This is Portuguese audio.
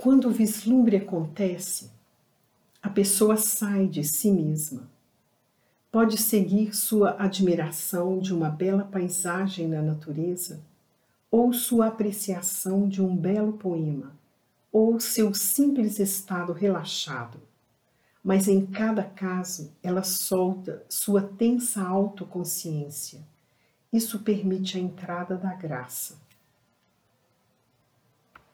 Quando o vislumbre acontece, a pessoa sai de si mesma. Pode seguir sua admiração de uma bela paisagem na natureza, ou sua apreciação de um belo poema, ou seu simples estado relaxado. Mas em cada caso, ela solta sua tensa autoconsciência. Isso permite a entrada da graça.